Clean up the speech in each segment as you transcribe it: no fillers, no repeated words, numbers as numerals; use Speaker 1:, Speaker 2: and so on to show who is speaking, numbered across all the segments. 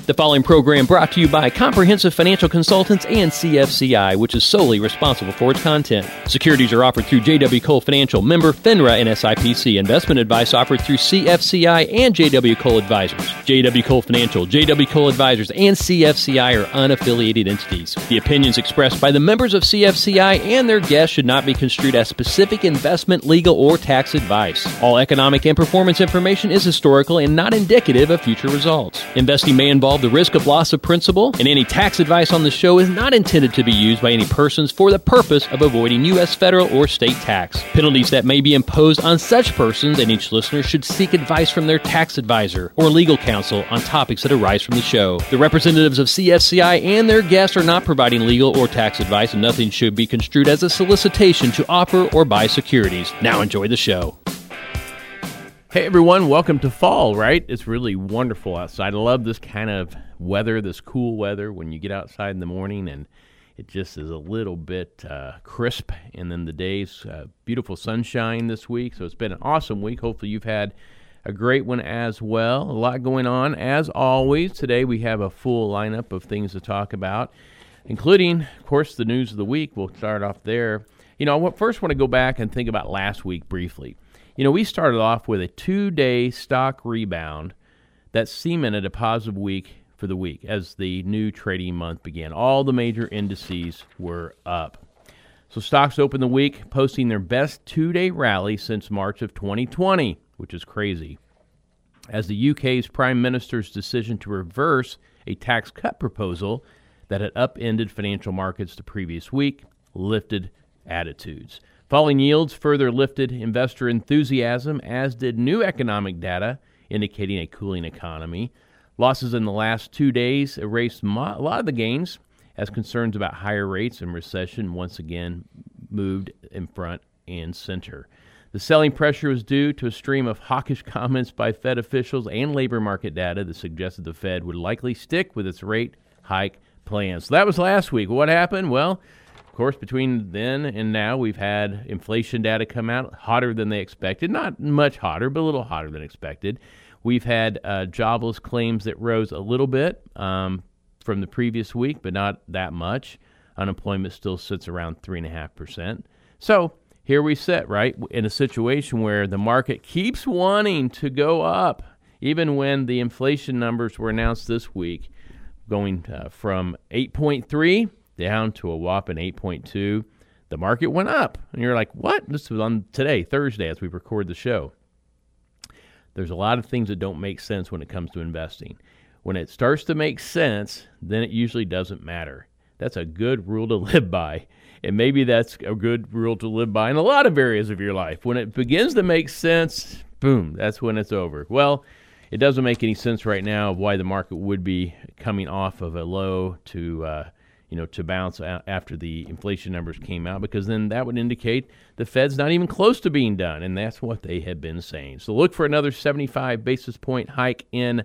Speaker 1: The following program brought to you by Comprehensive Financial Consultants and CFCI, which is solely responsible for its content. Securities are offered through J.W. Cole Financial, member FINRA and SIPC. Investment advice offered through CFCI and J.W. Cole Advisors. J.W. Cole Financial, J.W. Cole Advisors, and CFCI are unaffiliated entities. The opinions expressed by the members of CFCI and their guests should not be construed as specific investment, legal, or tax advice. All economic and performance information is historical and not indicative of future results. Investing may involve the risk of loss of principal, and any tax advice on the show is not intended to be used by any persons for the purpose of avoiding U.S. federal or state tax. Penalties that may be imposed on such persons, and each listener should seek advice from their tax advisor or legal counsel on topics that arise from the show. The representatives of CFCI and their guests are not providing legal or tax advice, and nothing should be construed as a solicitation to offer or buy securities. Now enjoy the show.
Speaker 2: Hey everyone, welcome to fall, right? It's really wonderful outside. I love this kind of weather, this cool weather when you get outside in the morning and it just is a little bit crisp. And then the days, beautiful sunshine this week. So it's been an awesome week. Hopefully you've had a great one as well. A lot going on as always. Today we have a full lineup of things to talk about, including, of course, the news of the week. We'll start off there. You know, I first want to go back and think about last week briefly. You know, we started off with a 2-day stock rebound that cemented a positive week for the week as the new trading month began. All the major indices were up. So stocks opened the week posting their best 2-day rally since March of 2020, which is crazy, as the UK's Prime Minister's decision to reverse a tax cut proposal that had upended financial markets the previous week lifted attitudes. Falling yields further lifted investor enthusiasm, as did new economic data indicating a cooling economy. Losses in the last 2 days erased a lot of the gains as concerns about higher rates and recession once again moved in front and center. The selling pressure was due to a stream of hawkish comments by Fed officials and labor market data that suggested the Fed would likely stick with its rate hike plans. So that was last week. What happened? Well, of course, between then and now, we've had inflation data come out hotter than they expected. Not much hotter, but a little hotter than expected. We've had jobless claims that rose a little bit from the previous week, but not that much. Unemployment still sits around 3.5%. So here we sit, right, in a situation where the market keeps wanting to go up, even when the inflation numbers were announced this week, going from 8.3 down to a whopping 8.2. The market went up. And you're like, what? This was on today, Thursday, as we record the show. There's a lot of things that don't make sense when it comes to investing. When it starts to make sense, then it usually doesn't matter. That's a good rule to live by. And maybe that's a good rule to live by in a lot of areas of your life. When it begins to make sense, boom, that's when it's over. Well, it doesn't make any sense right now of why the market would be coming off of a low to bounce after the inflation numbers came out, because then that would indicate the Fed's not even close to being done, and that's what they had been saying. So look for another 75 basis point hike in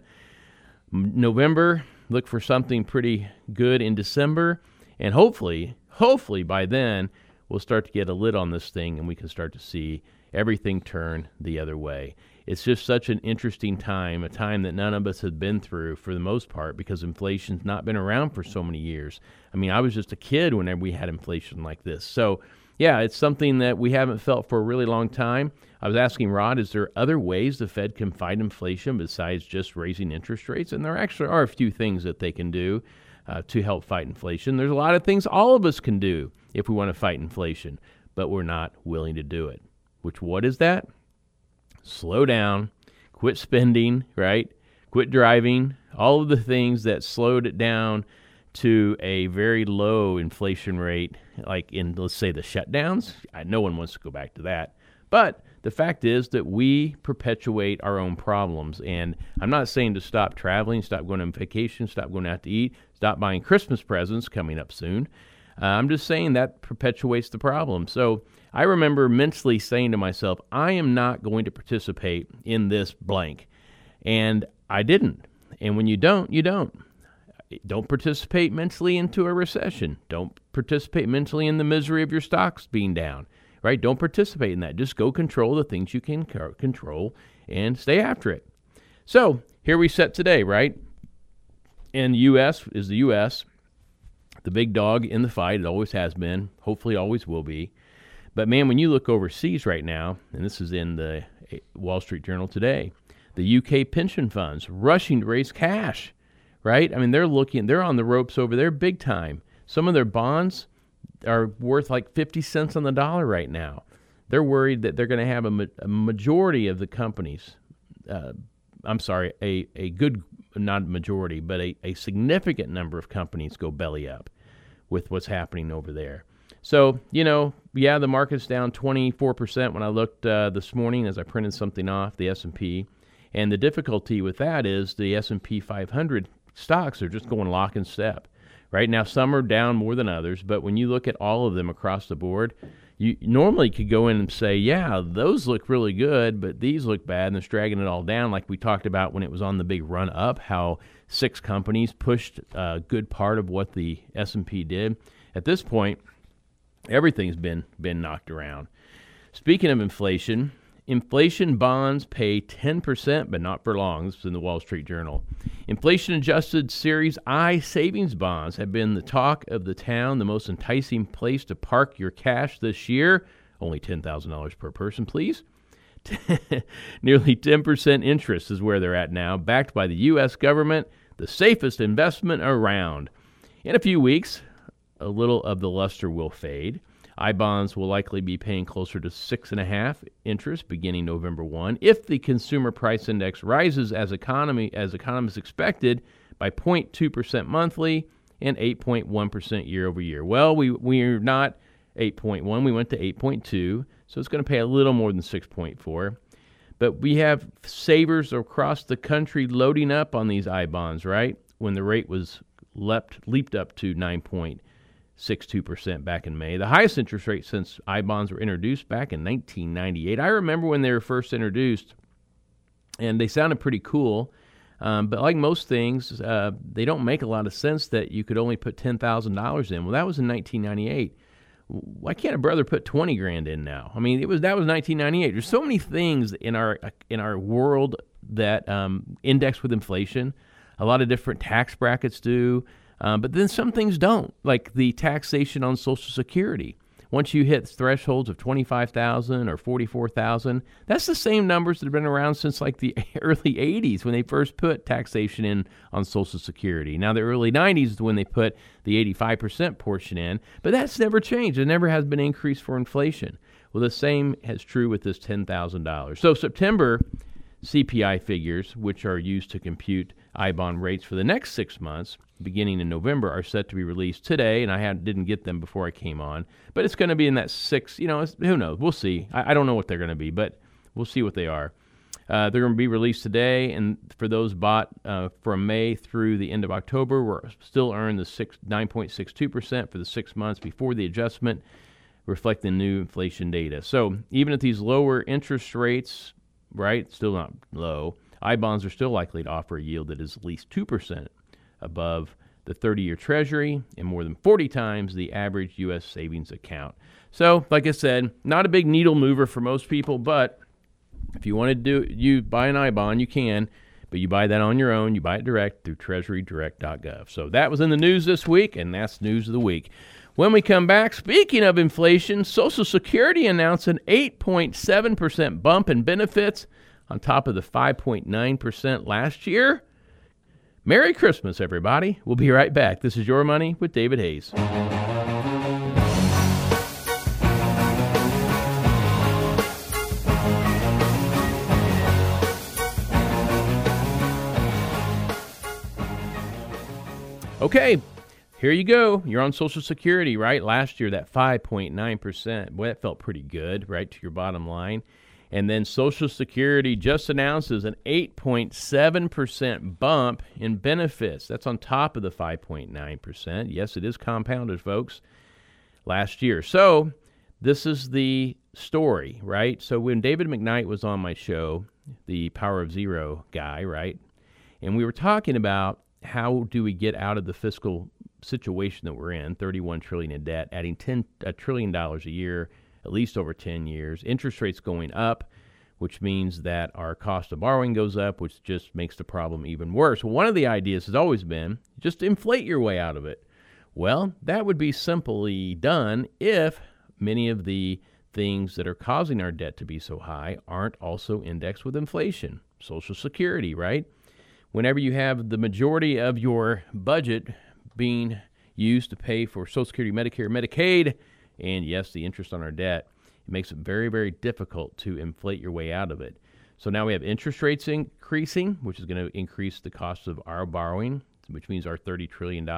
Speaker 2: November. Look for something pretty good in December, and hopefully by then we'll start to get a lid on this thing and we can start to see everything turn the other way. It's just such an interesting time, a time that none of us had been through for the most part, because inflation's not been around for so many years. I mean, I was just a kid whenever we had inflation like this. So, yeah, it's something that we haven't felt for a really long time. I was asking Rod, is there other ways the Fed can fight inflation besides just raising interest rates? And there actually are a few things that they can do to help fight inflation. There's a lot of things all of us can do if we want to fight inflation, but we're not willing to do it. What is that? Slow down, quit spending, right? Quit driving, all of the things that slowed it down to a very low inflation rate, like in, let's say, the shutdowns. No one wants to go back to that. But the fact is that we perpetuate our own problems. And I'm not saying to stop traveling, stop going on vacation, stop going out to eat, stop buying Christmas presents coming up soon. I'm just saying that perpetuates the problem. So I remember mentally saying to myself, I am not going to participate in this blank. And I didn't. And when you don't, you don't. Don't participate mentally into a recession. Don't participate mentally in the misery of your stocks being down, right? Don't participate in that. Just go control the things you can control and stay after it. So here we sit today, right? And the U.S. is the U.S., the big dog in the fight. It always has been, hopefully always will be. But, man, when you look overseas right now, and this is in the Wall Street Journal today, the UK pension funds rushing to raise cash, right? I mean, they're on the ropes over there big time. Some of their bonds are worth like 50 cents on the dollar right now. They're worried that they're going to have a majority of the companies, a good, not majority, but a significant number of companies go belly up with what's happening over there. So, the market's down 24% when I looked this morning as I printed something off, the S&P. And the difficulty with that is the S&P 500 stocks are just going lock and step. Right now, some are down more than others, but when you look at all of them across the board, you normally could go in and say, yeah, those look really good, but these look bad, and it's dragging it all down, like we talked about when it was on the big run up, how 6 companies pushed a good part of what the S&P did. At this point, everything's been knocked around. Speaking of inflation bonds pay 10%, but not for long. This is in the Wall Street Journal. Inflation-adjusted Series I savings bonds have been the talk of the town, the most enticing place to park your cash this year. Only $10,000 per person, please. Nearly 10% interest is where they're at now, backed by the U.S. government, the safest investment around. In a few weeks, a little of the luster will fade. I-bonds will likely be paying closer to 6.5% interest beginning November 1 if the consumer price index rises as economists expected by 0.2% monthly and 8.1% year over year. Well, we're not 8.1. We went to 8.2, so it's going to pay a little more than 6.4. But we have savers across the country loading up on these I-bonds, right? When the rate was leaped up to 9.62% back in May, the highest interest rate since I-bonds were introduced back in 1998. I remember when they were first introduced, and they sounded pretty cool. But like most things, they don't make a lot of sense that you could only put $10,000 in. Well, that was in 1998. Why can't a brother put $20,000 in now? I mean, that was 1998. There's so many things in our world that index with inflation. A lot of different tax brackets do. But then some things don't, like the taxation on Social Security. Once you hit thresholds of $25,000 or $44,000, that's the same numbers that have been around since like the early 80s when they first put taxation in on Social Security. Now, the early 90s is when they put the 85% portion in, but that's never changed. It never has been increased for inflation. Well, the same is true with this $10,000. So September CPI figures, which are used to compute I-bond rates for the next 6 months, beginning in November, are set to be released today, and I didn't get them before I came on. But it's going to be in that 6, who knows? We'll see. I don't know what they're going to be, but we'll see what they are. They're going to be released today, and for those bought from May through the end of October, we'll still earn the 9.62% for the 6 months before the adjustment, reflecting new inflation data. So even at these lower interest rates, right, still not low, I-bonds are still likely to offer a yield that is at least 2% above the 30-year Treasury and more than 40 times the average U.S. savings account. So, like I said, not a big needle mover for most people, but if you want to buy an I-bond, you can, but you buy that on your own. You buy it direct through treasurydirect.gov. So that was in the news this week, and that's News of the Week. When we come back, speaking of inflation, Social Security announced an 8.7% bump in benefits on top of the 5.9% last year. Merry Christmas, everybody. We'll be right back. This is Your Money with David Hayes. Okay, here you go. You're on Social Security, right? Last year, that 5.9%. Boy, that felt pretty good, right, to your bottom line. And then Social Security just announces an 8.7% bump in benefits. That's on top of the 5.9%. Yes, it is compounded, folks, last year. So this is the story, right? So when David McKnight was on my show, the Power of Zero guy, right, and we were talking about how do we get out of the fiscal situation that we're in, $31 trillion in debt, adding $1 trillion a year, at least over 10 years, interest rates going up. which means that our cost of borrowing goes up, which just makes the problem even worse. Well, one of the ideas has always been just inflate your way out of it. Well, that would be simply done if many of the things that are causing our debt to be so high aren't also indexed with inflation. Social Security, right? Whenever you have the majority of your budget being used to pay for Social Security, Medicare, Medicaid, and yes, the interest on our debt, it makes it very, very difficult to inflate your way out of it. So now we have interest rates increasing, which is going to increase the cost of our borrowing, which means our $30 trillion,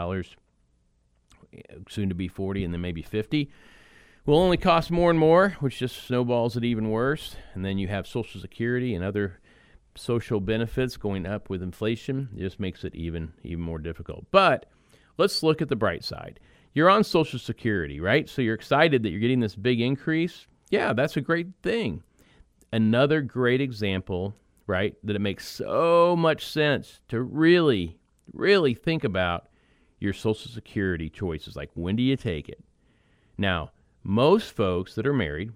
Speaker 2: soon to be 40 and then maybe 50, will only cost more and more, which just snowballs it even worse. And then you have Social Security and other social benefits going up with inflation. It just makes it even more difficult. But let's look at the bright side. You're on Social Security, right? So you're excited that you're getting this big increase. Yeah, that's a great thing. Another great example, right, that it makes so much sense to really, really think about your Social Security choices. Like, when do you take it? Now, most folks that are married,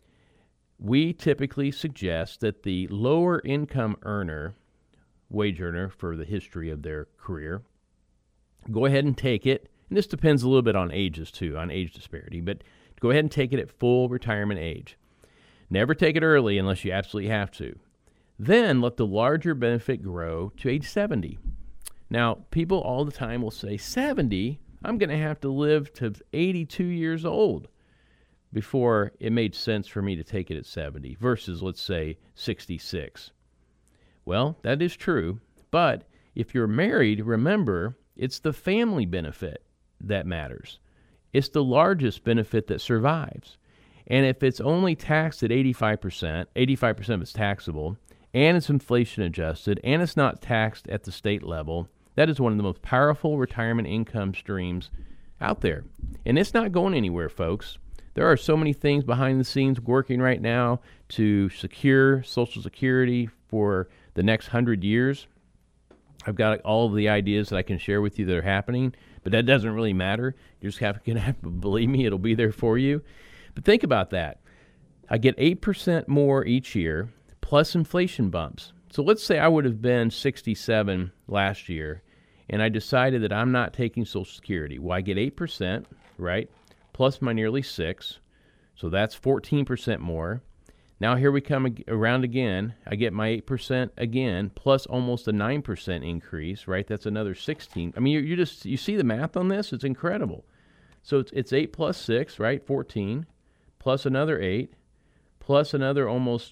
Speaker 2: we typically suggest that the lower income earner, wage earner for the history of their career, go ahead and take it. And this depends a little bit on ages too, on age disparity, but go ahead and take it at full retirement age. Never take it early unless you absolutely have to. Then let the larger benefit grow to age 70. Now, people all the time will say, 70? I'm going to have to live to 82 years old before it made sense for me to take it at 70 versus, let's say, 66. Well, that is true, but if you're married, remember, it's the family benefit that matters. It's the largest benefit that survives. And if it's only taxed at 85% of it's taxable, and it's inflation adjusted, and it's not taxed at the state level, that is one of the most powerful retirement income streams out there. And it's not going anywhere, folks. There are so many things behind the scenes working right now to secure Social Security for the next 100 years. I've got all of the ideas that I can share with you that are happening, but that doesn't really matter. You're just going to have to believe me, it'll be there for you. But think about that. I get 8% more each year, plus inflation bumps. So let's say I would have been 67 last year, and I decided that I'm not taking Social Security. Well, I get 8%, right, plus my nearly 6, so that's 14% more. Now here we come around again. I get my 8% again, plus almost a 9% increase, right? That's another 16. I mean, you see the math on this? It's incredible. So it's 8 plus 6, right? 14, plus another 8, plus another almost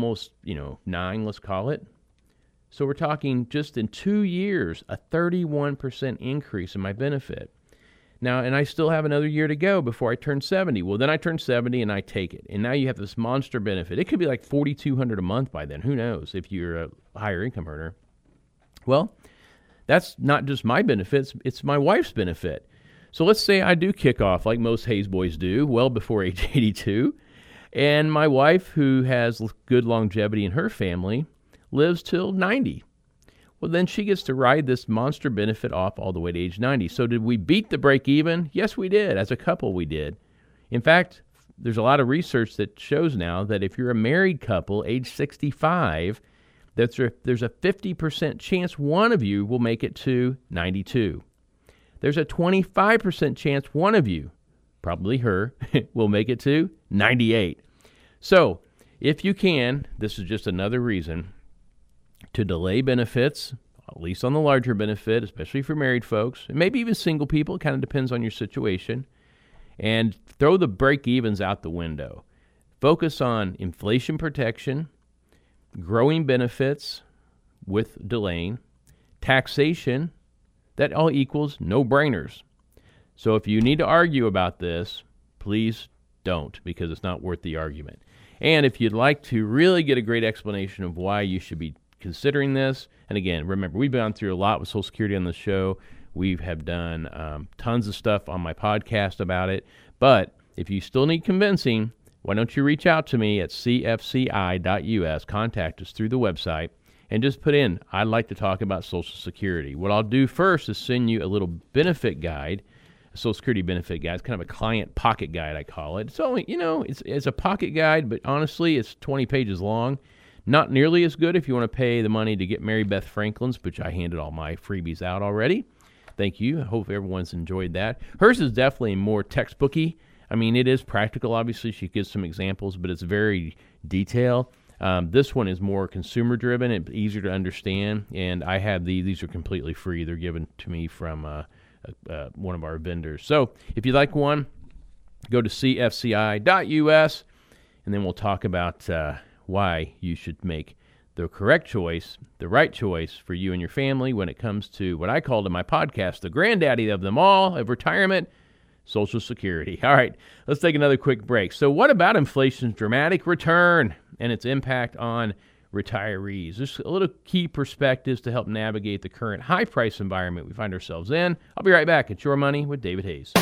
Speaker 2: 9, let's call it. So we're talking just in 2 years, a 31% increase in my benefit. Now, and I still have another year to go before I turn 70. Well, then I turn 70 and I take it. And now you have this monster benefit. It could be like $4,200 a month by then. Who knows if you're a higher income earner. Well, that's not just my benefits. It's my wife's benefit. So let's say I do kick off like most Hayes boys do, well before age 82. And my wife, who has good longevity in her family, lives till 90. Well, then she gets to ride this monster benefit off all the way to age 90. So did we beat the break even? Yes, we did. As a couple, we did. In fact, there's a lot of research that shows now that if you're a married couple, age 65, there's a 50% chance one of you will make it to 92. There's a 25% chance one of you, probably her, will make it to 98. So if you can, this is just another reason to delay benefits, at least on the larger benefit, especially for married folks, and maybe even single people. It kind of depends on your situation. And throw the break-evens out the window. Focus on inflation protection, growing benefits with delaying, taxation. That all equals no-brainers. So if you need to argue about this, please don't, because it's not worth the argument. And if you'd like to really get a great explanation of why you should be considering this, and again, remember, we've gone through a lot with Social Security on the show. We have done tons of stuff on my podcast about it. But if you still need convincing, why don't you reach out to me at cfci.us, contact us through the website, and just put in, I'd like to talk about Social Security. What I'll do first is send you a little benefit guide, a Social Security benefit guide. It's kind of a client pocket guide, I call it. It's only, it's a pocket guide, but honestly, it's 20 pages long. Not nearly as good if you want to pay the money to get Mary Beth Franklin's, which I handed all my freebies out already. Thank you. I hope everyone's enjoyed that. Hers is definitely more textbooky. I mean, it is practical, obviously. She gives some examples, but it's very detailed. This one is more consumer-driven. It's easier to understand, and I have these are completely free. They're given to me from one of our vendors. So if you'd like one, go to cfci.us, and then we'll talk about why you should make the correct choice, the right choice for you and your family when it comes to what I called in my podcast, the granddaddy of them all, of retirement, Social Security. All right, let's take another quick break. So what about inflation's dramatic return and its impact on retirees? Just a little key perspectives to help navigate the current high-price environment we find ourselves in. I'll be right back. It's Your Money with David Hayes.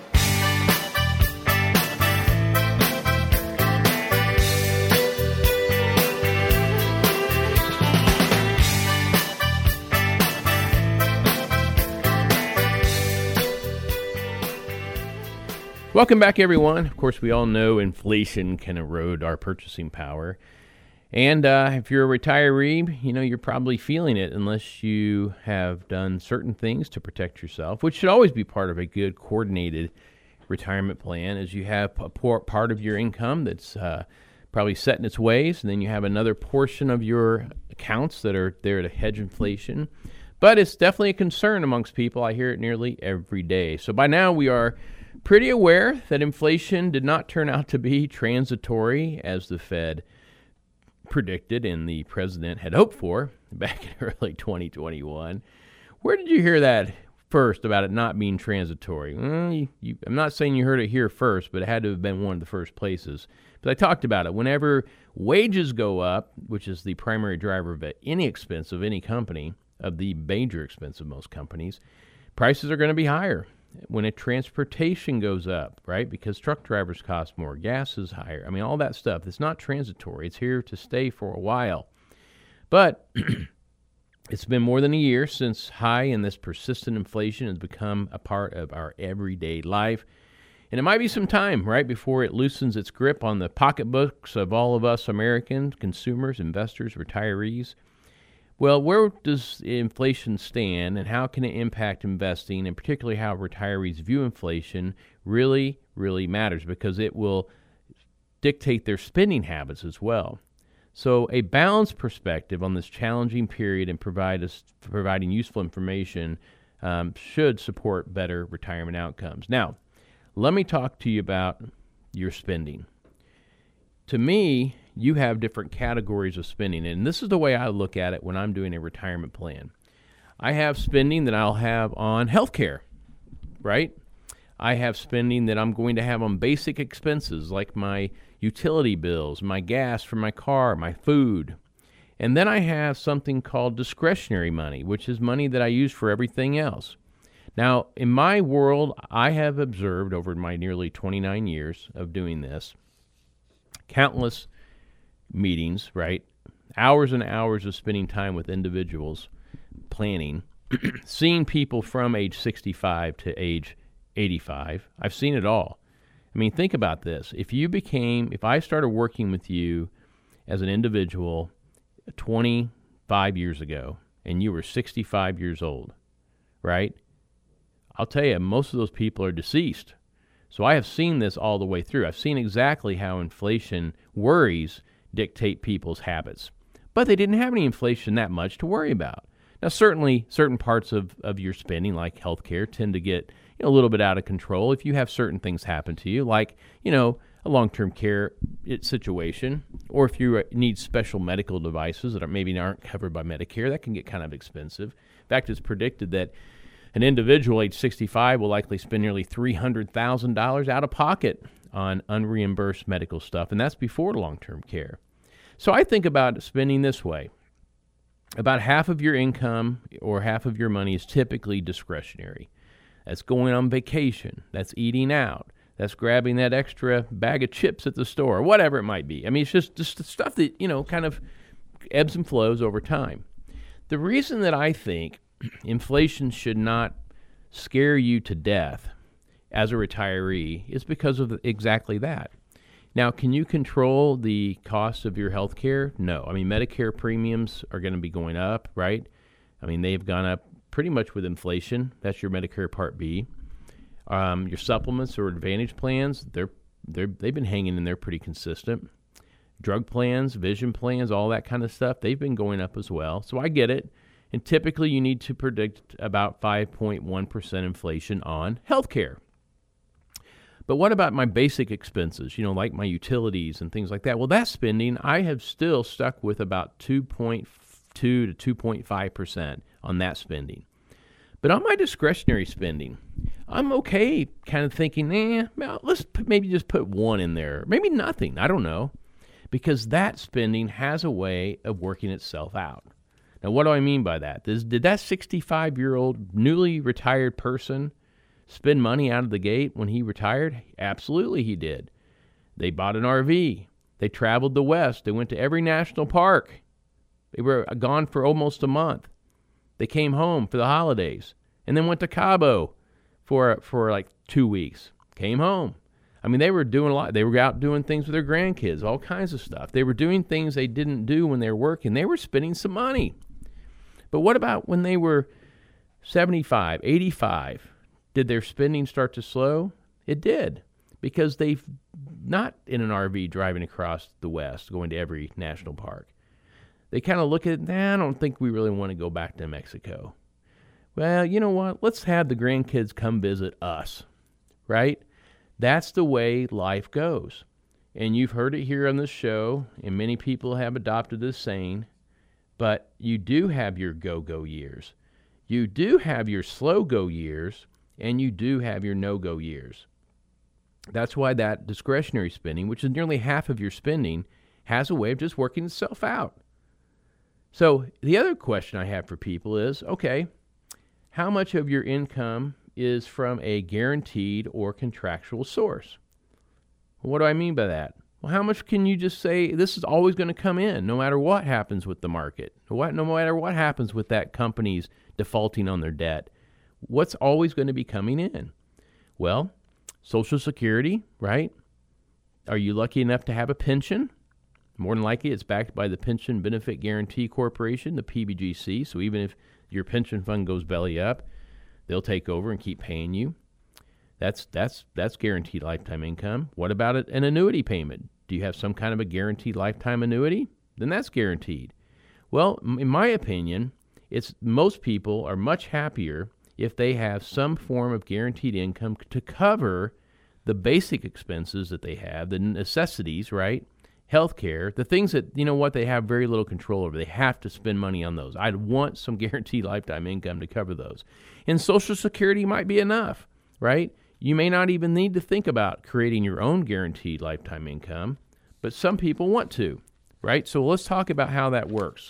Speaker 2: Welcome back, everyone. Of course, we all know inflation can erode our purchasing power. And if you're a retiree, you're probably feeling it unless you have done certain things to protect yourself, which should always be part of a good coordinated retirement plan, as you have a part of your income that's probably set in its ways, and then you have another portion of your accounts that are there to hedge inflation. But it's definitely a concern amongst people. I hear it nearly every day. So by now we are pretty aware that inflation did not turn out to be transitory as the Fed predicted and the president had hoped for back in early 2021. Where did you hear that first about it not being transitory? I'm not saying you heard it here first, but it had to have been one of the first places. But I talked about it. Whenever wages go up, which is the primary driver of any expense of any company, of the major expense of most companies, prices are going to be higher. When transportation goes up, right, because truck drivers cost more, gas is higher. I mean, all that stuff. It's not transitory. It's here to stay for a while. But it's been more than a year since high and this persistent inflation has become a part of our everyday life. And it might be some time, right, before it loosens its grip on the pocketbooks of all of us Americans, consumers, investors, retirees. Well, where does inflation stand, and how can it impact investing, and particularly how retirees view inflation really, really matters, because it will dictate their spending habits as well. So a balanced perspective on this challenging period and providing useful information should support better retirement outcomes. Now, let me talk to you about your spending. To me, you have different categories of spending, and this is the way I look at it when I'm doing a retirement plan. I have spending that I'll have on healthcare, right? I have spending that I'm going to have on basic expenses like my utility bills, my gas for my car, my food. And then I have something called discretionary money, which is money that I use for everything else. Now, in my world, I have observed over my nearly 29 years of doing this, countless meetings, right? Hours and hours of spending time with individuals, planning, seeing people from age 65 to age 85. I've seen it all. I mean, think about this. If I started working with you as an individual 25 years ago and you were 65 years old, right? I'll tell you, most of those people are deceased. So I have seen this all the way through. I've seen exactly how inflation worries dictate people's habits. But they didn't have any inflation that much to worry about. Now, certainly, certain parts of your spending, like healthcare, tend to get a little bit out of control if you have certain things happen to you, like, a long-term care situation, or if you need special medical devices that maybe aren't covered by Medicare, that can get kind of expensive. In fact, it's predicted that an individual age 65 will likely spend nearly $300,000 out of pocket on unreimbursed medical stuff, and that's before long-term care. So I think about spending this way. About half of your income or half of your money is typically discretionary. That's going on vacation. That's eating out. That's grabbing that extra bag of chips at the store, whatever it might be. I mean, it's just the stuff that, kind of ebbs and flows over time. The reason that I think inflation should not scare you to death as a retiree is because of exactly that. Now, can you control the cost of your health care? No. I mean, Medicare premiums are going to be going up, right? I mean, they've gone up pretty much with inflation. That's your Medicare Part B. Your supplements or Advantage plans, they've been hanging in there pretty consistent. Drug plans, vision plans, all that kind of stuff, they've been going up as well. So I get it. And typically you need to predict about 5.1% inflation on healthcare. But what about my basic expenses, like my utilities and things like that? Well, that spending, I have still stuck with about 2.2 to 2.5% on that spending. But on my discretionary spending, I'm okay kind of thinking, well, maybe just put 1 in there. Maybe nothing. I don't know. Because that spending has a way of working itself out. Now, what do I mean by that? Did that 65-year-old newly retired person spend money out of the gate when he retired? Absolutely he did. They bought an RV. They traveled the West. They went to every national park. They were gone for almost a month. They came home for the holidays and then went to Cabo for like 2 weeks. Came home. I mean, they were doing a lot. They were out doing things with their grandkids, all kinds of stuff. They were doing things they didn't do when they were working. They were spending some money. But what about when they were 75, 85? Did their spending start to slow? It did, because they've not in an RV driving across the West, going to every national park. They kind of look at, I don't think we really want to go back to Mexico. Well, you know what? Let's have the grandkids come visit us, right? That's the way life goes. And you've heard it here on this show, and many people have adopted this saying, but you do have your go-go years. You do have your slow-go years, and you do have your no-go years. That's why that discretionary spending, which is nearly half of your spending, has a way of just working itself out. So the other question I have for people is, okay, how much of your income is from a guaranteed or contractual source? What do I mean by that? Well, how much can you just say this is always going to come in no matter what happens with the market? No matter what happens with that company's defaulting on their debt? What's always going to be coming in? Well, Social Security, right? Are you lucky enough to have a pension? More than likely, it's backed by the Pension Benefit Guaranty Corporation, the PBGC. So even if your pension fund goes belly up, they'll take over and keep paying you. That's guaranteed lifetime income. What about an annuity payment? Do you have some kind of a guaranteed lifetime annuity? Then that's guaranteed. Well, in my opinion, most people are much happier if they have some form of guaranteed income to cover the basic expenses that they have, the necessities, right? Healthcare, the things that, they have very little control over. They have to spend money on those. I'd want some guaranteed lifetime income to cover those. And Social Security might be enough, right? You may not even need to think about creating your own guaranteed lifetime income, but some people want to, right? So let's talk about how that works.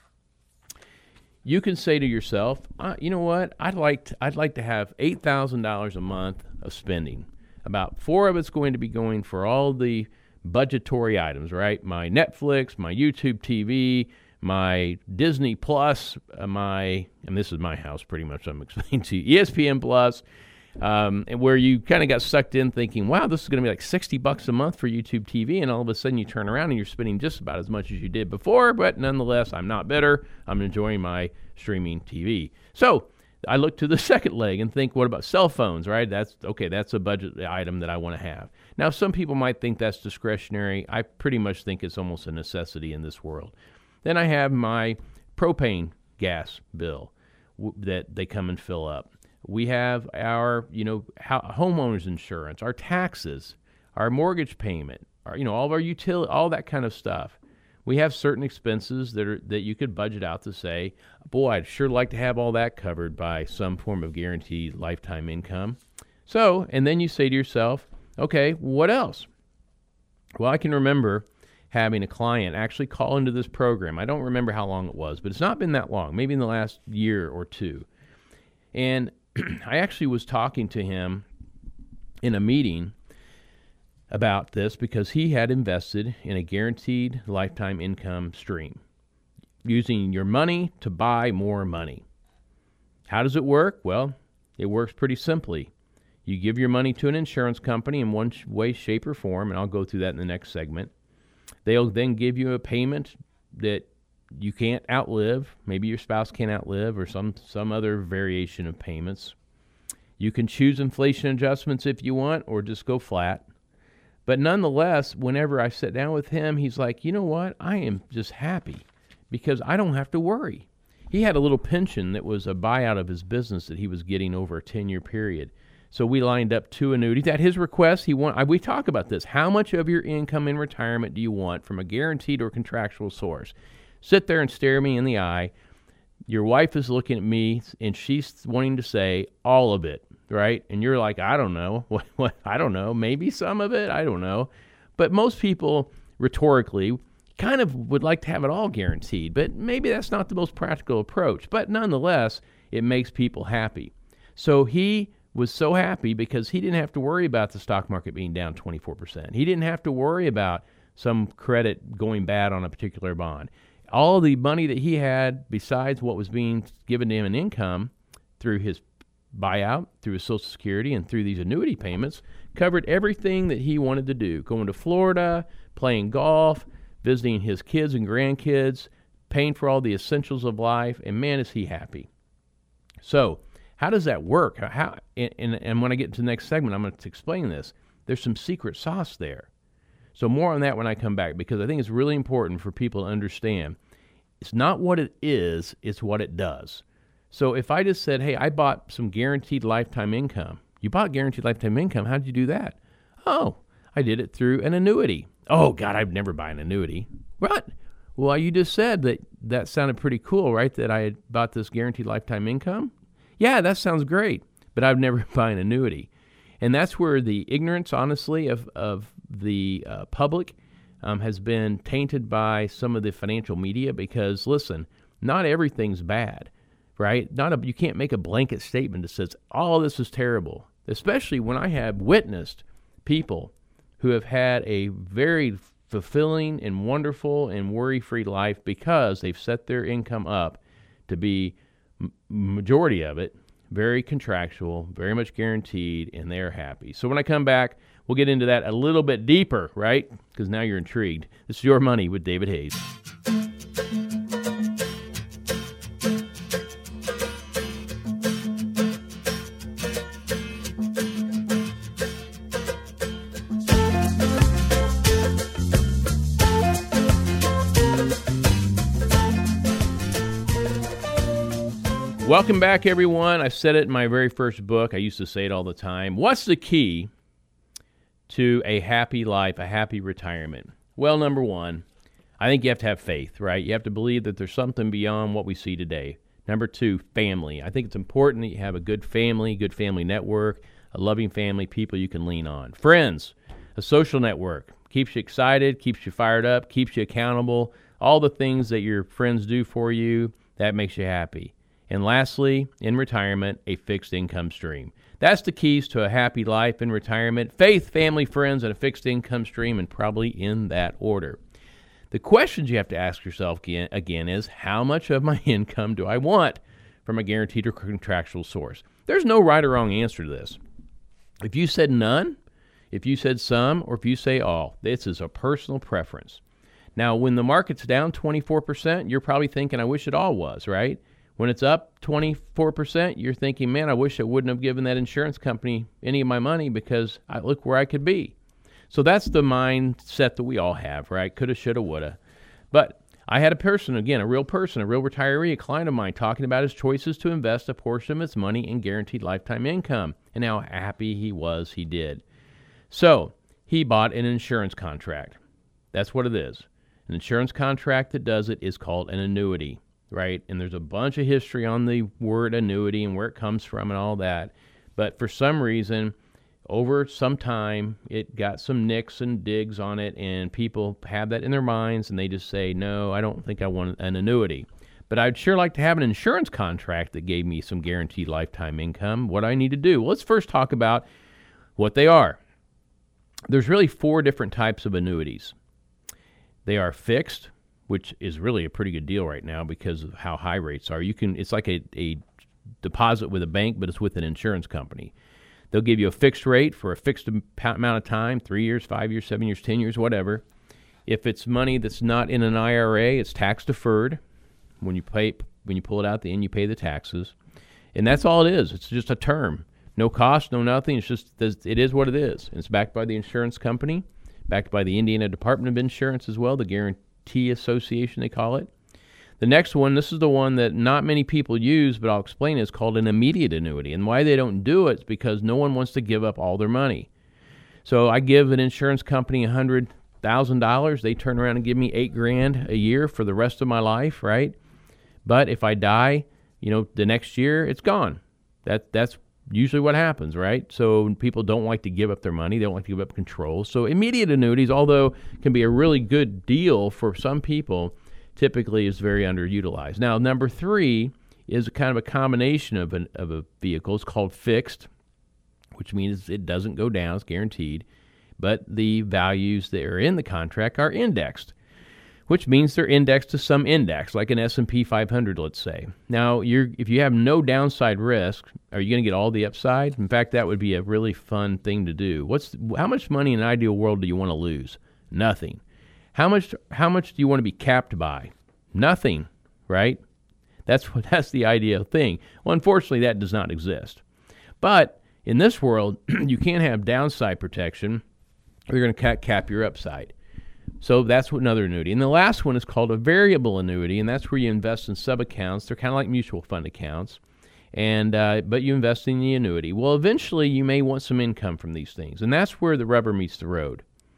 Speaker 2: You can say to yourself, you know what? I'd like to have $8,000 a month of spending. About 4 of it's going to be going for all the budgetary items, right? My Netflix, my YouTube TV, my Disney Plus, and this is my house pretty much, I'm explaining to you, ESPN Plus, and where you kind of got sucked in thinking, wow, this is going to be like $60 a month for YouTube TV, and all of a sudden you turn around and you're spending just about as much as you did before, but nonetheless, I'm not bitter. I'm enjoying my streaming TV. So I look to the second leg and think, what about cell phones, right? That's a budget item that I want to have. Now, some people might think that's discretionary. I pretty much think it's almost a necessity in this world. Then I have my propane gas bill that they come and fill up. We have our, homeowners insurance, our taxes, our mortgage payment, all of our utility, all that kind of stuff. We have certain expenses that you could budget out to say, boy, I'd sure like to have all that covered by some form of guaranteed lifetime income. So, and then you say to yourself, okay, what else? Well, I can remember having a client actually call into this program. I don't remember how long it was, but it's not been that long, maybe in the last year or two. And I actually was talking to him in a meeting about this because he had invested in a guaranteed lifetime income stream, using your money to buy more money. How does it work? Well, it works pretty simply. You give your money to an insurance company in one way, shape, or form, and I'll go through that in the next segment. They'll then give you a payment that you can't outlive. Maybe your spouse can't outlive, or some other variation of payments. You can choose inflation adjustments if you want, or just go flat. But nonetheless, whenever I sit down with him, he's like, you know what? I am just happy because I don't have to worry. He had a little pension that was a buyout of his business that he was getting over a 10-year period. So we lined up 2 annuities. At his request, we talk about this. How much of your income in retirement do you want from a guaranteed or contractual source? Sit there and stare me in the eye. Your wife is looking at me, and she's wanting to say all of it, right? And you're like, I don't know. What? I don't know. Maybe some of it. I don't know. But most people, rhetorically, kind of would like to have it all guaranteed. But maybe that's not the most practical approach. But nonetheless, it makes people happy. So he was so happy because he didn't have to worry about the stock market being down 24%. He didn't have to worry about some credit going bad on a particular bond. All the money that he had, besides what was being given to him in income through his buyout, through his Social Security, and through these annuity payments, covered everything that he wanted to do. Going to Florida, playing golf, visiting his kids and grandkids, paying for all the essentials of life, and man, is he happy. So how does that work? And when I get to the next segment, I'm going to explain this. There's some secret sauce there. So more on that when I come back, because I think it's really important for people to understand. It's not what it is, it's what it does. So if I just said, hey, I bought some guaranteed lifetime income. You bought guaranteed lifetime income. How did you do that? Oh, I did it through an annuity. Oh, God, I'd never buy an annuity. What? Well, you just said that sounded pretty cool, right, that I had bought this guaranteed lifetime income? Yeah, that sounds great, but I'd never buy an annuity. And that's where the ignorance, honestly, of the public has been tainted by some of the financial media because, listen, not everything's bad, right? You can't make a blanket statement that says, all this is terrible, especially when I have witnessed people who have had a very fulfilling and wonderful and worry-free life because they've set their income up to be majority of it very contractual, very much guaranteed, and they're happy. So when I come back, we'll get into that a little bit deeper, right? Because now you're intrigued. This is Your Money with David Hayes. Welcome back, everyone. I said it in my very first book. I used to say it all the time. What's the key to a happy life, a happy retirement? Well, number one, I think you have to have faith, right? You have to believe that there's something beyond what we see today. Number two, family. I think it's important that you have a good family network, a loving family, people you can lean on. Friends, a social network. Keeps you excited, keeps you fired up, keeps you accountable. All the things that your friends do for you, that makes you happy. And lastly, in retirement, a fixed income stream. That's the keys to a happy life in retirement: faith, family, friends, and a fixed income stream, and probably in that order. The questions you have to ask yourself again is, how much of my income do I want from a guaranteed or contractual source? There's no right or wrong answer to this. If you said none, if you said some, or if you say all, this is a personal preference. Now, when the market's down 24%, you're probably thinking, I wish it all was, right? When it's up 24%, you're thinking, man, I wish I wouldn't have given that insurance company any of my money because look where I could be. So that's the mindset that we all have, right? Coulda, shoulda, woulda. But I had a person, again, a real person, a real retiree, a client of mine, talking about his choices to invest a portion of his money in guaranteed lifetime income and how happy he did. So he bought an insurance contract. That's what it is. An insurance contract that does it is called an annuity. Right? And there's a bunch of history on the word annuity and where it comes from and all that. But for some reason, over some time, it got some nicks and digs on it, and people have that in their minds, and they just say, no, I don't think I want an annuity. But I'd sure like to have an insurance contract that gave me some guaranteed lifetime income. What do I need to do? Well, let's first talk about what they are. There's really 4 different types of annuities. They are fixed, which is really a pretty good deal right now because of how high rates are. It's like a deposit with a bank, but it's with an insurance company. They'll give you a fixed rate for a fixed amount of time, 3 years, 5 years, 7 years, 10 years, whatever. If it's money that's not in an IRA, it's tax deferred. When you pull it out at the end, you pay the taxes. And that's all it is. It's just a term. No cost, no nothing. It's just, it is what it is. And it's backed by the insurance company, backed by the Indiana Department of Insurance as well, the Guarantee Association, they call it. The next one, this is the one that not many people use, but I'll explain it. It's called an immediate annuity. And why they don't do it is because no one wants to give up all their money. So I give an insurance company $100,000. They turn around and give me $8,000 a year for the rest of my life, right? But if I die, the next year, it's gone. That's usually what happens, right? So people don't like to give up their money. They don't like to give up control. So immediate annuities, although can be a really good deal for some people, typically is very underutilized. Now, number 3 is kind of a combination of a vehicle. It's called fixed, which means it doesn't go down. It's guaranteed. But the values that are in the contract are indexed, which means they're indexed to some index, like an S&P 500, let's say. Now, if you have no downside risk, are you going to get all the upside? In fact, that would be a really fun thing to do. How much money in an ideal world do you want to lose? Nothing. How much do you want to be capped by? Nothing, right? That's the ideal thing. Well, unfortunately, that does not exist. But in this world, you can't have downside protection, or you're going to cap your upside. So that's another annuity. And the last one is called a variable annuity, and that's where you invest in sub-accounts. They're kind of like mutual fund accounts, but you invest in the annuity. Well, eventually you may want some income from these things, and that's where the rubber meets the road.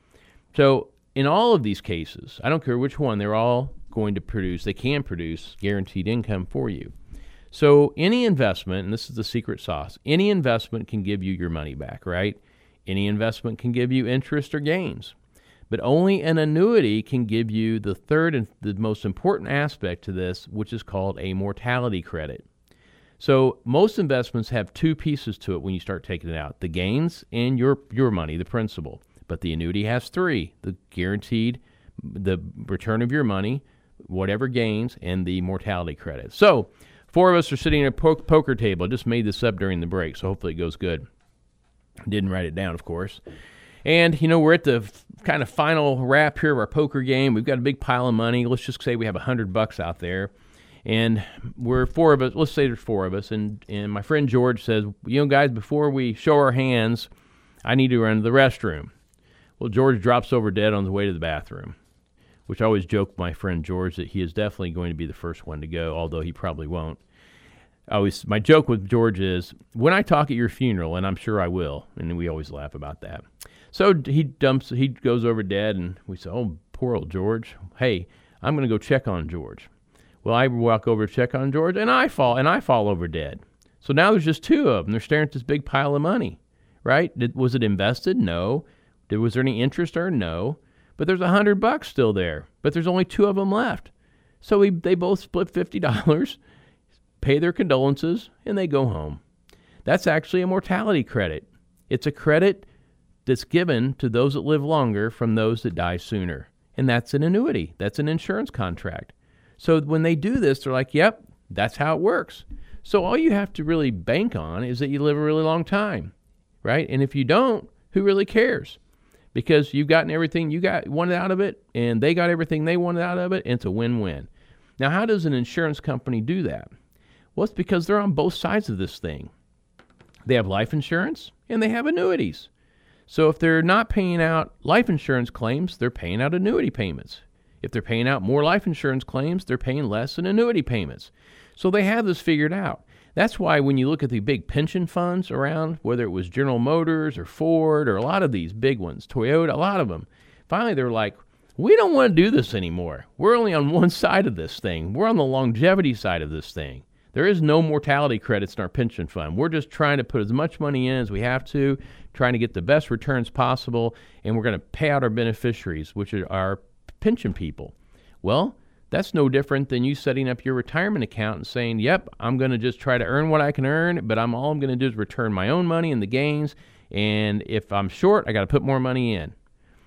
Speaker 2: So in all of these cases, I don't care which one, they're all going to produce, they can produce guaranteed income for you. So any investment, and this is the secret sauce, any investment can give you your money back, right? Any investment can give you interest or gains. But only an annuity can give you the third and the most important aspect to this, which is called a mortality credit. So most investments have 2 pieces to it when you start taking it out, the gains and your money, the principal. But the annuity has 3, the guaranteed, the return of your money, whatever gains, and the mortality credit. So 4 of us are sitting at a poker table. I just made this up during the break, so hopefully it goes good. Didn't write it down, of course. And, we're at the kind of final wrap here of our poker game. We've got a big pile of money. Let's just say we have $100 out there. And we're 4 of us. Let's say there's 4 of us. And my friend George says, guys, before we show our hands, I need to run to the restroom. Well, George drops over dead on the way to the bathroom, which I always joke with my friend George that he is definitely going to be the first one to go, although he probably won't. My joke with George is, when I talk at your funeral, and I'm sure I will, and we always laugh about that. So he goes over dead, and we say, oh, poor old George. Hey, I'm going to go check on George. Well, I walk over to check on George, and I fall over dead. So now there's just 2 of them. They're staring at this big pile of money, right? Was it invested? No. Was there any interest earned? No. But there's $100 still there. But there's only 2 of them left. So they both split $50, pay their condolences, and they go home. That's actually a mortality credit. It's a credit that's given to those that live longer from those that die sooner. And that's an annuity. That's an insurance contract. So when they do this, they're like, yep, that's how it works. So all you have to really bank on is that you live a really long time, right? And if you don't, who really cares? Because you've gotten everything you wanted out of it, and they got everything they wanted out of it, and it's a win-win. Now, how does an insurance company do that? Well, it's because they're on both sides of this thing. They have life insurance, and they have annuities. So if they're not paying out life insurance claims, they're paying out annuity payments. If they're paying out more life insurance claims, they're paying less in annuity payments. So they have this figured out. That's why when you look at the big pension funds around, whether it was General Motors or Ford or a lot of these big ones, Toyota, a lot of them, finally they're like, we don't want to do this anymore. We're only on one side of this thing. We're on the longevity side of this thing. There is no mortality credits in our pension fund. We're just trying to put as much money in as we have to, trying to get the best returns possible, and we're going to pay out our beneficiaries, which are our pension people. Well, that's no different than you setting up your retirement account and saying, yep, I'm going to just try to earn what I can earn, but all I'm going to do is return my own money and the gains, and if I'm short, I got to put more money in.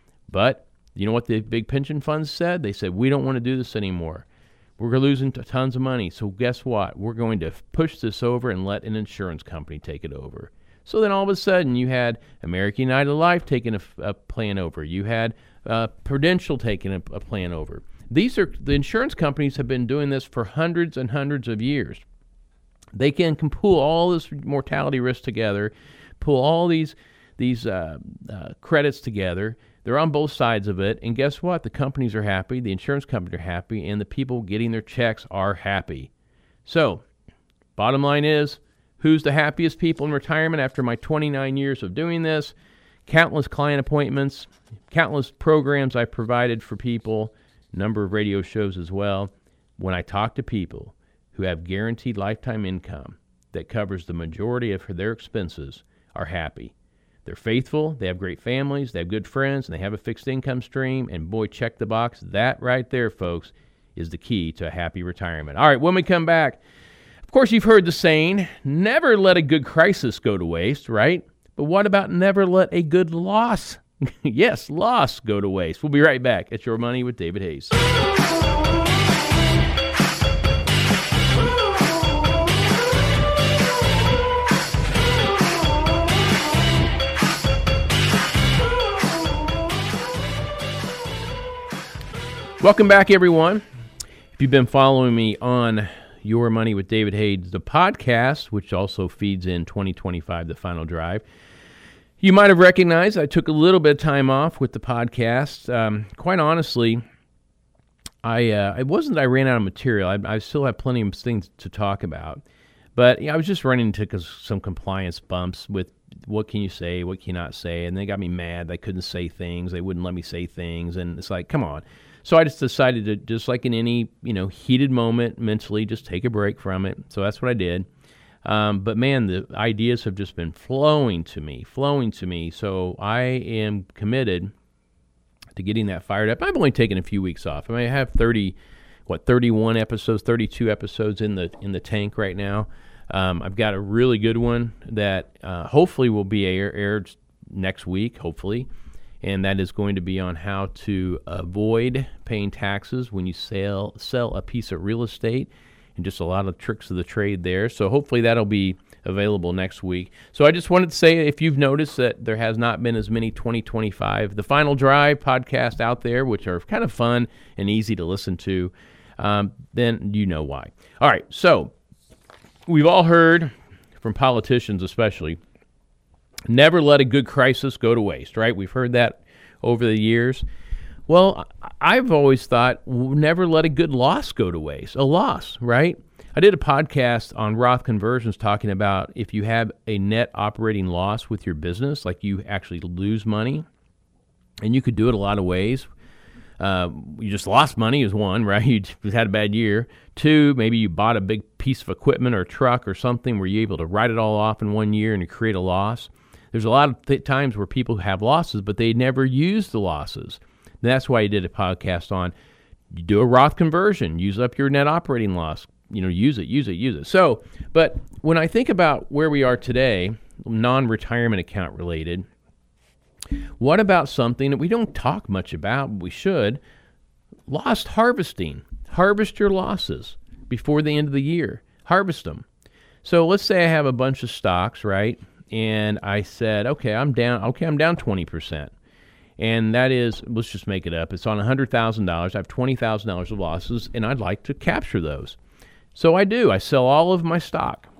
Speaker 2: But you know what the big pension funds said? They said, we don't want to do this anymore. We're losing tons of money, so guess what? We're going to push this over and let an insurance company take it over. So then all of a sudden you had American United Life taking a plan over. You had Prudential taking a plan over. The insurance companies have been doing this for hundreds and hundreds of years. They can pool all this mortality risk together, pull all these credits together. They're on both sides of it, and guess what? The companies are happy, the insurance companies are happy, and the people getting their checks are happy. So, bottom line is, who's the happiest people in retirement after my 29 years of doing this? Countless client appointments, countless programs I provided for people, number of radio shows as well. When I talk to people who have guaranteed lifetime income that covers the majority of their expenses, are happy. They're faithful, they have great families, they have good friends, and they have a fixed income stream, and boy, check the box. That right there, folks, is the key to a happy retirement. All right, when we come back, of course, you've heard the saying, never let a good crisis go to waste, right? But what about never let a good loss, yes, loss go to waste? We'll be right back. It's Your Money with David Hayes. Welcome back, everyone. If you've been following me on Your Money with David Hayes, the podcast, which also feeds in 2025, The Final Drive, you might have recognized I took a little bit of time off with the podcast. Quite honestly, it wasn't that I ran out of material. I still have plenty of things to talk about. But I was just running into some compliance bumps with what can you say, what can you not say, and they got me mad. They couldn't say things. They wouldn't let me say things, and it's like, come on. So I just decided to, just like in any heated moment mentally, just take a break from it. So that's what I did. But man, the ideas have just been flowing to me. So I am committed to getting that fired up. I've only taken a few weeks off. I mean, I have 31 episodes, 32 episodes in the tank right now. I've got a really good one that hopefully will be aired next week, hopefully. And that is going to be on how to avoid paying taxes when you sell a piece of real estate, and just a lot of tricks of the trade there. So hopefully that'll be available next week. So I just wanted to say, if you've noticed that there has not been as many 2025 The Final Drive podcasts out there, which are kind of fun and easy to listen to, then you know why. All right, so we've all heard from politicians especially, never let a good crisis go to waste, right? We've heard that over the years. Well, I've always thought, never let a good loss go to waste. A loss, right? I did a podcast on Roth conversions talking about if you have a net operating loss with your business, like you actually lose money, and you could do it a lot of ways. You just lost money is one, right? You had a bad year. Two, maybe you bought a big piece of equipment or truck or something where you're able to write it all off in 1 year and you create a loss. There's a lot of times where people have losses, but they never use the losses. And that's why I did a podcast on, you do a Roth conversion, use up your net operating loss, use it. So, but when I think about where we are today, non-retirement account related, what about something that we don't talk much about, but we should? Loss harvesting. Harvest your losses before the end of the year. Harvest them. So let's say I have a bunch of stocks, right? And I said, okay, I'm down 20%. And that is, let's just make it up. It's on $100,000. I have $20,000 of losses, and I'd like to capture those. So I do. I sell all of my stock.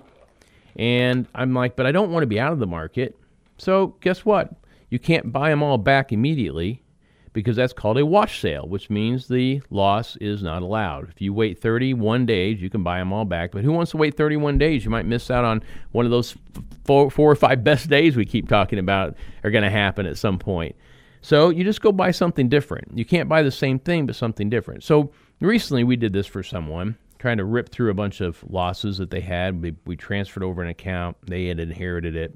Speaker 2: And I'm like, but I don't want to be out of the market. So guess what? You can't buy them all back immediately, because that's called a wash sale, which means the loss is not allowed. If you wait 31 days, you can buy them all back. But who wants to wait 31 days? You might miss out on one of those four or five best days we keep talking about are going to happen at some point. So you just go buy something different. You can't buy the same thing, but something different. So recently we did this for someone, trying to rip through a bunch of losses that they had. We transferred over an account. They had inherited it.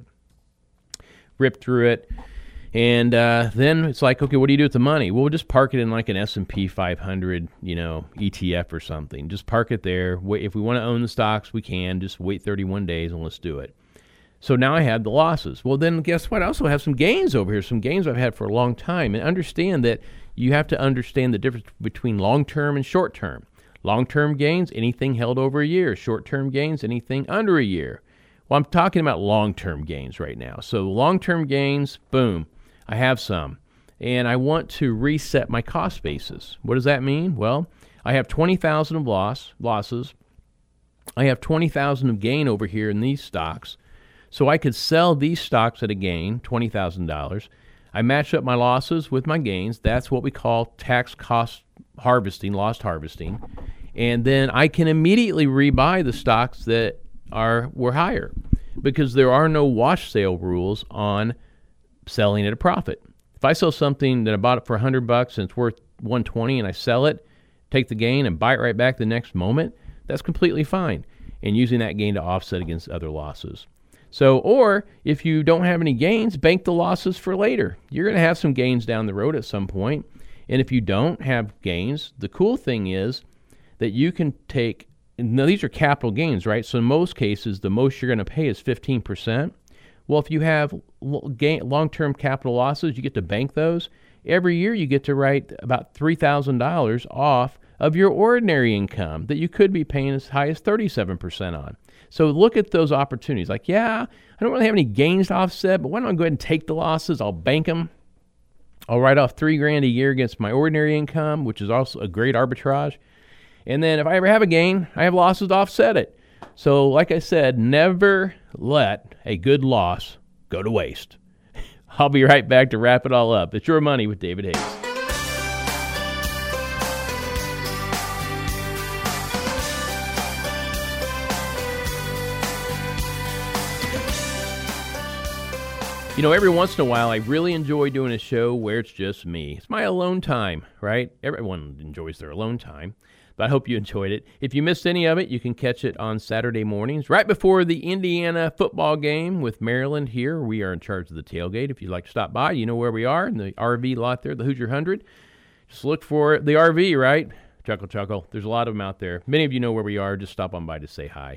Speaker 2: Ripped through it. And then it's like, okay, what do you do with the money? Well, we'll just park it in like an S&P 500, ETF or something. Just park it there. If we want to own the stocks, we can. Just wait 31 days and let's do it. So now I have the losses. Well, then guess what? I also have some gains over here, some gains I've had for a long time. And understand that you have to understand the difference between long-term and short-term. Long-term gains, anything held over a year. Short-term gains, anything under a year. Well, I'm talking about long-term gains right now. So long-term gains, boom, I have some. And I want to reset my cost basis. What does that mean? Well, I have 20,000 of losses. I have 20,000 of gain over here in these stocks. So I could sell these stocks at a gain, $20,000. I match up my losses with my gains. That's what we call tax cost harvesting, loss harvesting. And then I can immediately rebuy the stocks that were higher, because there are no wash sale rules on selling at a profit. If I sell something that I bought it for $100 and it's worth $120 and I sell it, take the gain and buy it right back the next moment, that's completely fine. And using that gain to offset against other losses. So, or if you don't have any gains, bank the losses for later. You're going to have some gains down the road at some point. And if you don't have gains, the cool thing is that you can take, now these are capital gains, right? So in most cases, the most you're going to pay is 15%. Well, if you have long-term capital losses, you get to bank those. Every year you get to write about $3,000 off of your ordinary income that you could be paying as high as 37% on. So look at those opportunities. Like, yeah, I don't really have any gains to offset, but why don't I go ahead and take the losses? I'll bank them. I'll write off $3,000 a year against my ordinary income, which is also a great arbitrage. And then if I ever have a gain, I have losses to offset it. So like I said, never let a good loss go to waste. I'll be right back to wrap it all up. It's Your Money with David Hayes. You know, every once in a while, I really enjoy doing a show where it's just me. It's my alone time, right? Everyone enjoys their alone time, but I hope you enjoyed it. If you missed any of it, you can catch it on Saturday mornings, right before the Indiana football game with Maryland here. We are in charge of the tailgate. If you'd like to stop by, you know where we are, in the RV lot there, the Hoosier 100. Just look for the RV, right? Chuckle, chuckle. There's a lot of them out there. Many of you know where we are. Just stop on by to say hi.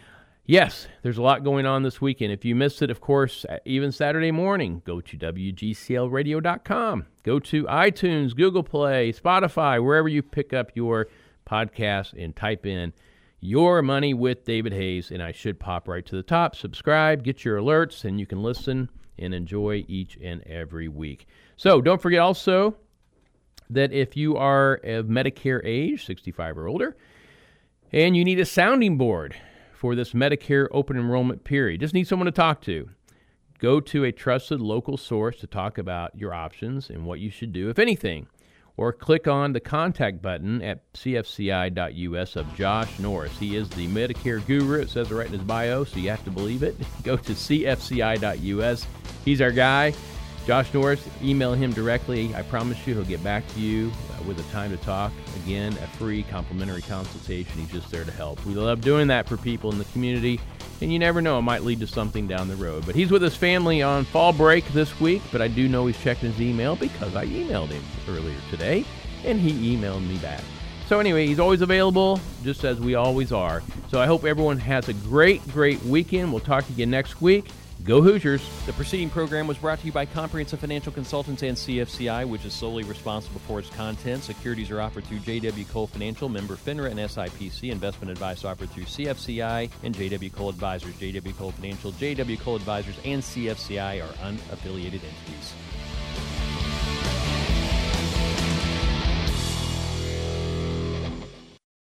Speaker 2: Yes, there's a lot going on this weekend. If you missed it, of course, even Saturday morning, go to WGCLradio.com. Go to iTunes, Google Play, Spotify, wherever you pick up your podcast, and type in Your Money with David Hayes, and I should pop right to the top. Subscribe, get your alerts, and you can listen and enjoy each and every week. So don't forget also that if you are of Medicare age, 65 or older, and you need a sounding board for this Medicare open enrollment period, just need someone to talk to, go to a trusted local source to talk about your options and what you should do, if anything, or click on the contact button at cfci.us of Josh Norris. He is the Medicare guru. It says it right in his bio, so you have to believe it. Go to cfci.us. He's our guy. Josh Norris, email him directly. I promise you he'll get back to you with a time to talk. Again, a free complimentary consultation. He's just there to help. We love doing that for people in the community, and you never know, it might lead to something down the road. But he's with his family on fall break this week, but I do know he's checking his email because I emailed him earlier today, and he emailed me back. So anyway, he's always available, just as we always are. So I hope everyone has a great weekend. We'll talk to you next week. Go Hoosiers.
Speaker 1: The preceding program was brought to you by Comprehensive Financial Consultants and CFCI, which is solely responsible for its content. Securities are offered through J.W. Cole Financial, member FINRA and SIPC. Investment advice offered through CFCI and J.W. Cole Advisors. J.W. Cole Financial, J.W. Cole Advisors, and CFCI are unaffiliated entities.